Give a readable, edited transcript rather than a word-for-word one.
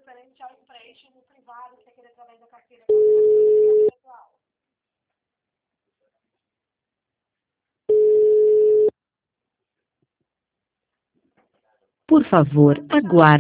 referente ao empréstimo privado que é aquele através da carteira pessoal. Por favor, aguarde.